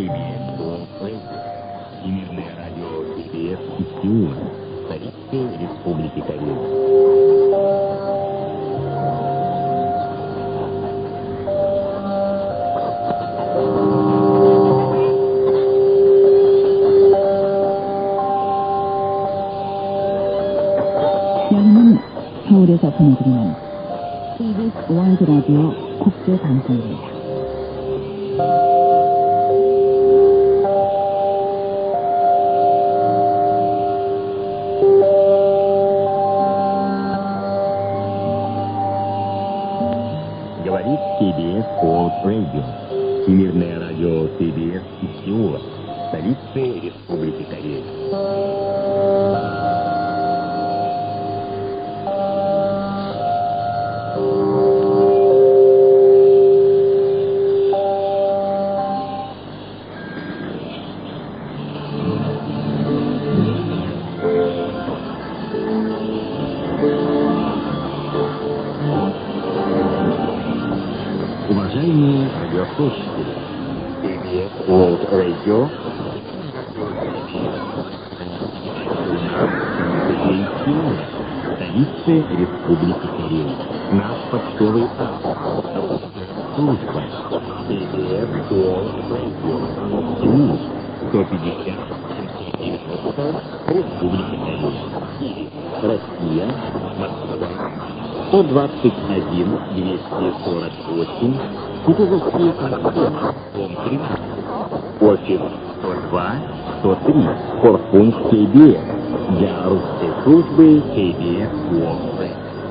KBS World Radio, Всемирное радио KBS из Сеула, столицы Республики Корея. 여기는 서울에서 보내드리는 KBS 월드 라디오 국제 방송입니다. Говорит KBS World Radio, Всемирное радио KBS из Сеула, столицы Республики Корея. Уважаемые радиослушатели, KBS World Radio, столицы Республики Корея. Наш почтовый адрес. Служба KBS World Radio. Сеул 150 790 Республика Корея. Россия, Москва 121 248 Петербургские конторы, дом 13, офис 102 103, корпункт KBS для русской службы KBS World Radio.